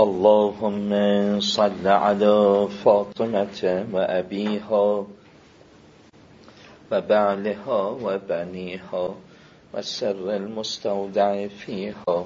اللهم صل على فاطمة وأبيها وبعلها وبنيها والسر المستودع فيها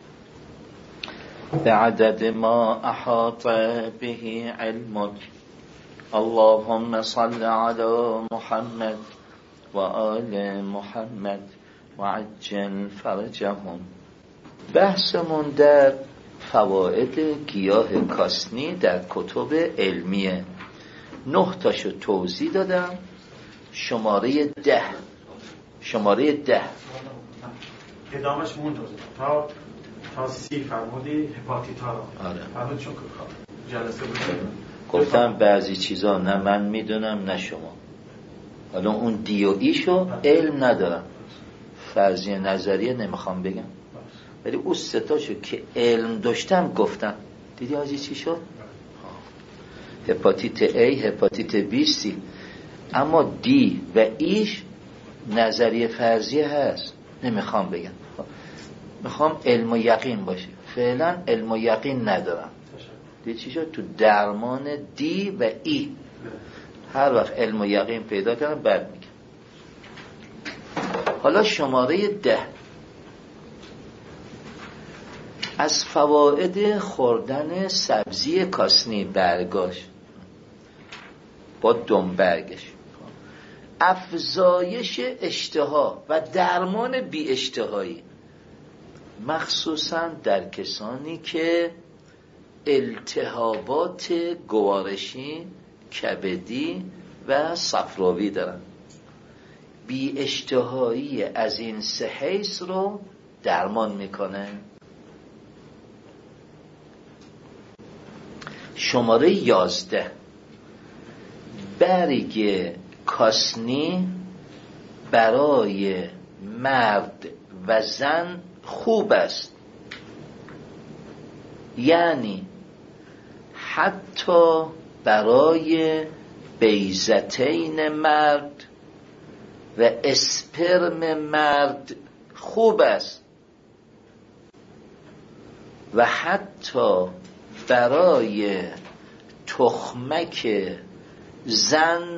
بعدد ما أحاط به علمك. اللهم صل على محمد وآل محمد وعجل فرجهم. بحثمون در فواید گیاه کاسنی در کتب علمیه. 9 تاشو توضیح دادم. شماره 10 ادامش مون تا 30 فرمودی هپاتیتا رو. آره. چون جلسه بود گفتم بعضی چیزا نه من میدونم نه شما. حالا اون دی و ایشو علم ندارم، فرضیه نظریه نمیخوام بگم، ولی اون 3 تاشو که علم داشتم گفتم. دیدی حاجی چی شد؟ هپاتیت A، هپاتیت B، C. اما دی و ایش نظریه فرضیه هست، نمیخوام بگم، میخوام علم و یقین باشه. فعلا علم و یقین ندارم. دیدی چی شد؟ تو درمان دی و ای هر وقت علم و یقین پیدا کردم بعد میگم. حالا شماره 10 از فواید خوردن سبزی کاسنی، برگاش با دنبرگش، افزایش اشتها و درمان بی اشتهایی، مخصوصا در کسانی که التهابات گوارشی، کبدی و صفراوی دارن. بی اشتهایی از این 3 حیث رو درمان میکنه. شماره 11 برگ کاسنی برای مرد و زن خوب است، یعنی حتی برای بیضتین مرد و اسپرم مرد خوب است و حتی برای تخمک زن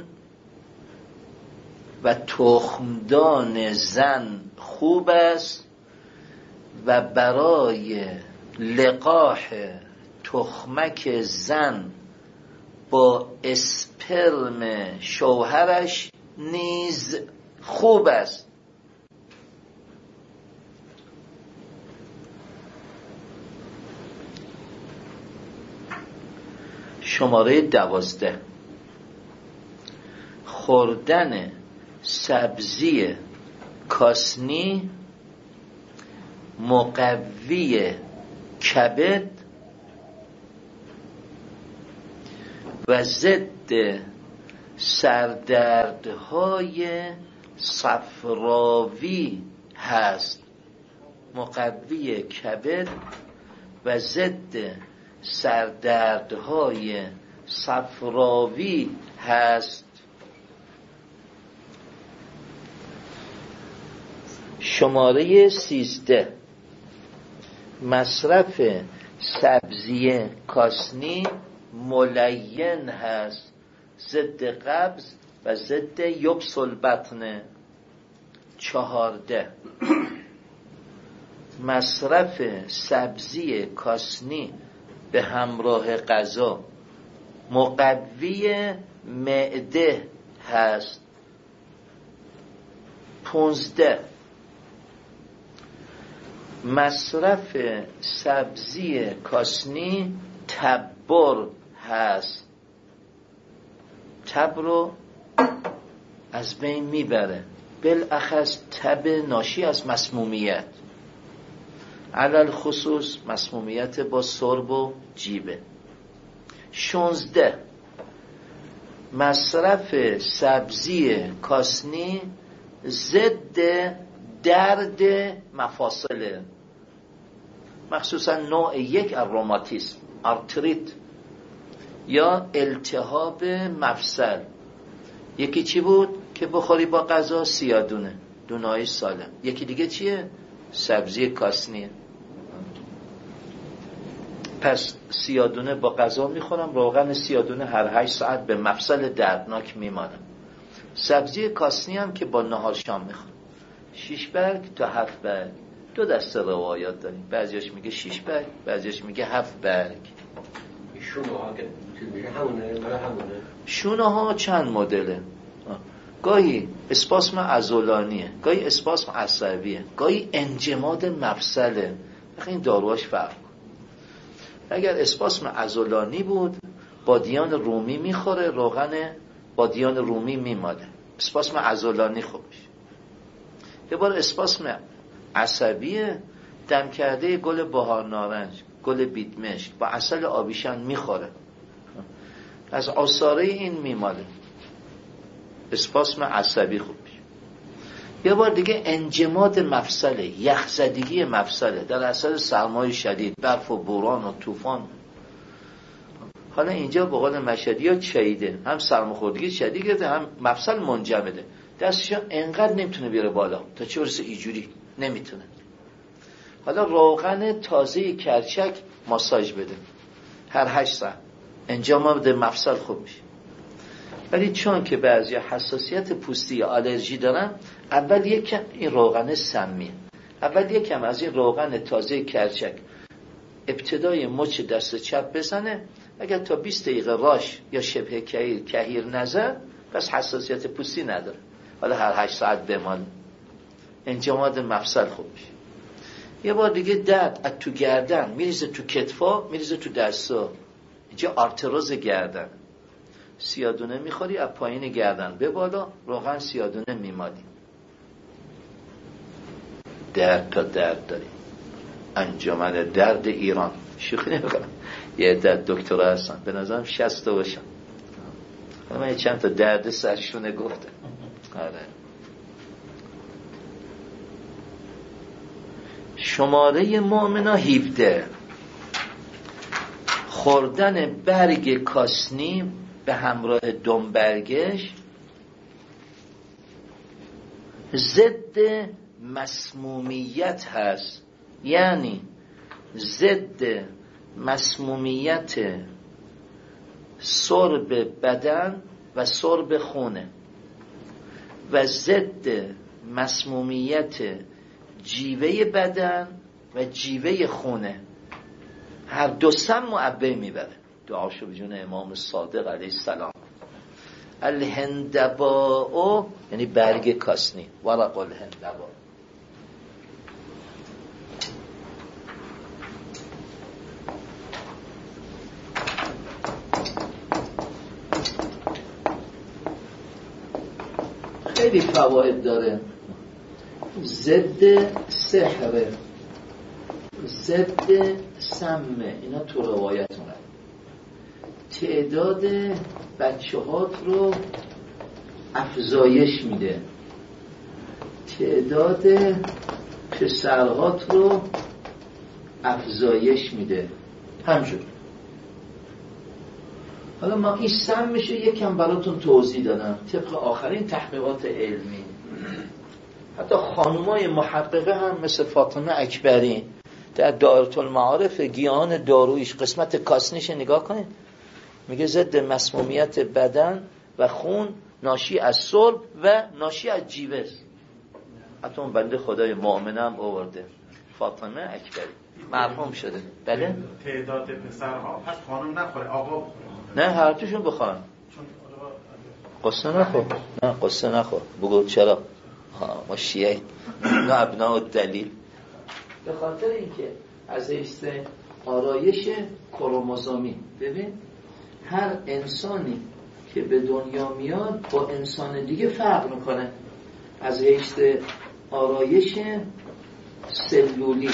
و تخمدان زن خوب است و برای لقاح تخمک زن با اسپرم شوهرش نیز خوب است. شماره 12 خوردن سبزی کاسنی مقوی کبد و ضد سردردهای صفراوی هست. مقوی کبد و ضد سردردهای صفراوی هست. شماره 13 مصرف سبزی کاسنی ملین هست، ضد قبض و ضد یبس البطن. 14 مصرف سبزی کاسنی به همراه غذا مقوی معده هست. 15 مصرف سبزی کاسنی تبر هست. تب رو از بین میبره، بالاخص تب ناشی از مسمومیت، علل خصوص مسمومیت با سرب و جیبه. 16 مصرف سبزی کاسنی ضد درد مفاصل، مخصوصا نوع 1 روماتیسم، آرتریت یا التهاب مفصل. یکی چی بود که بخوری با غذا؟ سیادونه، دونه‌های سالم. یکی دیگه چیه؟ سبزی کاسنیه. پس سیادونه با غذا میخورم، روغن سیادونه هر 8 ساعت به مفصل دردناک میمانم. سبزی کاسنی هم که با نهار شام میخورم. 6 برگ تا 7 برگ. 2 دسته روایات داریم، بعضیش میگه 6 برگ، بعضیش میگه 7 برگ. شونه ها که میگه همونه، شونه ها چند مدله، گاهی اسپاسم عضلانیه، گاهی اسپاسم عصبیه، گاهی انجماد مفصله. این داروهاش فرق. اگر اسپاسم عضلانی بود بادیان رومی میخوره، روغن بادیان رومی میماله، اسپاسم عضلانی خوبش. یه بار اسپاسم عصبیه، دم کرده گل بهار نارنج، گل بیدمشک با عسل آبیشن میخوره، از آثاره این میماله، اسپاسم عصبی خوبش. یه بار دیگه انجماد مفصله، یخزدگی مفصله در اثر سرمای شدید، برف و بوران و طوفان. حالا اینجا به قول مشهدی ها چیده، هم سرماخوردگی شدید گرفته، هم مفصل منجمده، دستشو انقدر نمیتونه بیاره بالا تا چه برسه اینجوری نمیتونه. حالا روغن تازه کرچک ماساژ بده هر 8 ساعت، انجماد مفصل خوب میشه. ولی چون که بعضی حساسیت پوستی یا آلرژی دارن، اول یکم این روغن سمیه، اول یکم از این روغن تازه کرچک ابتدای مچ دست چپ بزنه، اگر تا 20 دقیقه راش یا شبه کهیر نزد پس حساسیت پوستی نداره. حالا هر 8 ساعت بمال، انجماد مفصل خوب میشه. یه بار دیگه درد از تو گردن میریزه تو کتفا، میریزه تو دستا، اینجا آرتروز گردن، سیادونه میخوری از پایین گردن به بالا، روغن سیادونه میمالی. درد تا درد داریم. انجمن درد ایران، شوخی نمیکنم، یه عده دکترا هستن به نظرم 60 باشن، من چند تا درد سرشونه گفتم. آره. شماره مؤمنا 17 خوردن برگ کاسنی به همراه دنبرگش ضد مسمومیت هست، یعنی ضد مسمومیت سرب بدن و سرب خونه و ضد مسمومیت جیوه بدن و جیوه خونه. هر دو سم معبه میبره. دعاشو به جون امام صادق علیه السلام. الهندباء یعنی برگ کاسنی، ورق الهندباء. خیلی فواید داره. ضد سحر، ضد سمه، اینا تو روایتونه. تعداد بچه‌هات رو افزایش میده، تعداد پسرهات رو افزایش میده. همجور. حالا ما این سم میشه یکم براتون توضیح دادم طبق آخرین تحقیقات علمی. حتی خانومای محققه هم مثل فاطمه اکبری در دائره المعارف گیاهان دارویش قسمت کاسنیش نگاه کنید، میگه ضد مسمومیت بدن و خون ناشی از صلب و ناشی از جیوه. حتی اون بنده خدای مؤمنم آورده، فاطمه اکبری مرحوم شده. بله تعداد پسرها پس خانم نخوره، آقا بخوره. نه هر دوشون بخورن. قصه نخور. نه قصه نخور. بگو چرا؟ ما شیعه نه ابناء الدلیل. به خاطر اینکه از حیث آرایش کروموزومی، ببین هر انسانی که به دنیا میاد با انسان دیگه فرق میکنه از حیث آرایش سلولی.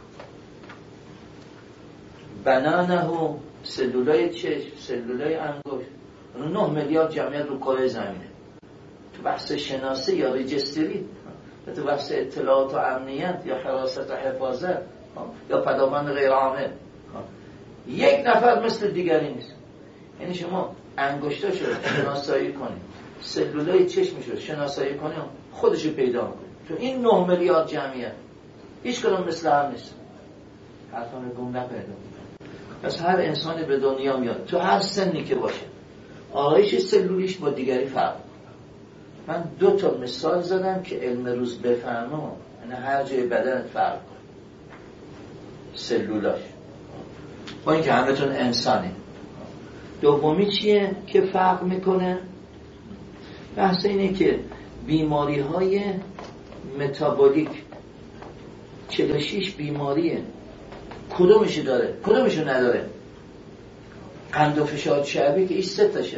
بنانه سلولای چشم، سلولای انگشت، 9 میلیارد جمعیت رو کره زمینه. تو بحث شناسی یا رجستری، تو بحث اطلاعات و امنیت یا حراست و حفاظت یا پدافند غیر عامل، یک نفر مثل دیگری نیست. یعنی شما انگشتاشو شناسایی کنید، سلولای چشمشو شناسایی کنید، خودشو پیدا کنید. تو این 9 میلیارد جمعیت هیچ کدوم مثل هم نیست. حرفانه گم نپیدا. پس هر انسانی به دنیا میاد تو هر سنی که باشه آرایش سلولیش با دیگری فرق. من 2 تا مثال زدم که علم روز بفهمه، یعنی هر جای بدنت فرق کنه سلولاش، با اینکه همتون انسانی. دومی چیه که فرق میکنه؟ بحث اینه که بیماری های متابولیک 46 بیماریه، کدومشو داره کدومشو نداره؟ قند و فشار شعبی که ایش 3 تاشه،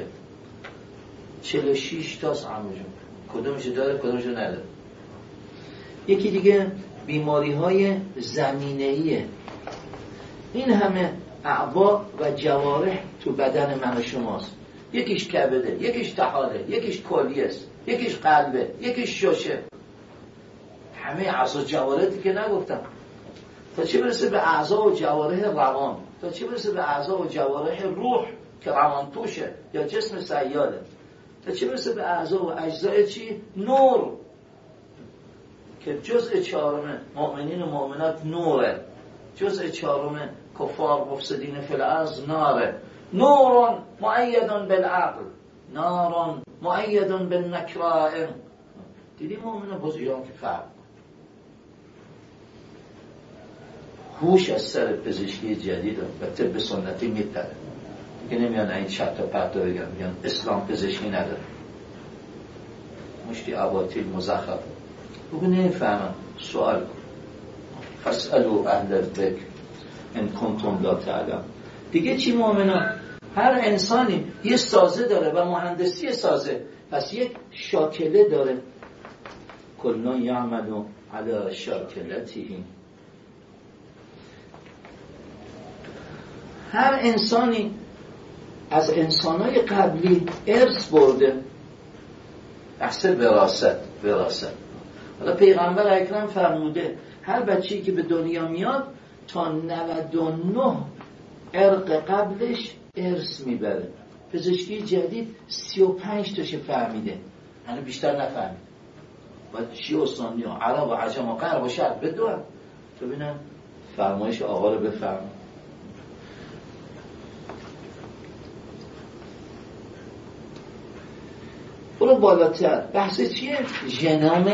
46 تاست عموجون، کدومشو داره کدومشو نداره. یکی دیگه بیماری های زمینه‌ایه، این همه اعضا و جوارح تو بدن من و شماست، یکیش کبده، یکیش طحاله، یکیش کلیه است، یکیش قلبه، یکیش ششه، همه اعضا جوارحی که نگفتم. تا چه برسه به اعضا و جوارح روان، تا چه برسه به اعضا و جوارح روح که روان توشه یا جسم سیاله، تا چه برسه به اعضا و اجزای چی؟ نور، که جزء 4 مؤمنین و مؤمنات نوره، جزء 4 کفار مفسدین فی الارض ناره. نور مؤید بالعقل، نار مؤید بالنکرائه. دیدی مؤمن بزرگان که فرق هوش از سر پزشکی جدید و طب سنتی میپره دیگه، نمیان این چرت و پرت بگن، میگن اسلام پزشکی نداره، مشتی اباطیل مزخرف. بگو نمیفهمم، سوال کن، فاسألوا اهل الذکر ان کنتم لا تعلمون. دیگه چی مؤمنان؟ هر انسانی یه سازه داره و مهندسی سازه، پس یک شاکله داره. کلنا یعمل علی شاکلته. هر انسانی از انسانای قبلی ارث برده، بحث وراثت. حالا پیغمبر اکرم فرموده هر بچه‌ای که به دنیا میاد تا 99 ارق قبلش ارث میبره. پزشکی جدید 35 تاشه فهمیده، یعنی بیشتر نفهمید. باید شیعه و سنی و عرب و عجم و غرب و شرق بدون تو ببینن فرمایش آقا رو بفهم. برو بالاتر، بحث چیه؟ ژنوم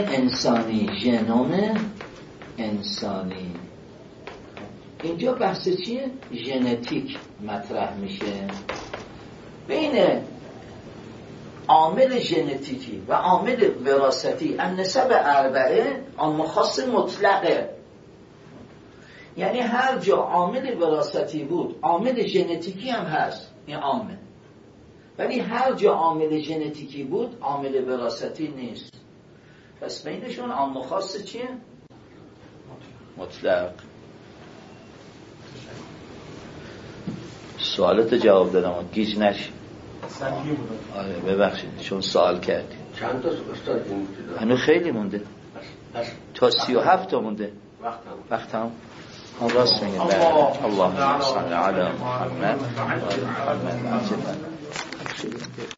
انسانی. اینجا بحث چیه؟ ژنتیک مطرح میشه. بین عامل ژنتیکی و عامل وراثتی النسب 4 عام خاص مطلقه، یعنی هر جا عامل وراثتی بود عامل ژنتیکی هم هست، این عامل، ولی هر جا عامل ژنتیکی بود عامل وراثتی نیست. پس بینشون عام خاص چیه؟ مطلق. سوالت جواب دادم گیج نشی. آره ببخشید چون سوال کردی. چند تا استاد مونده؟ هنوز خیلی مونده، تا 37 تا مونده. وقتم هم راست میگه. اللهم صل علی محمد و آل محمد.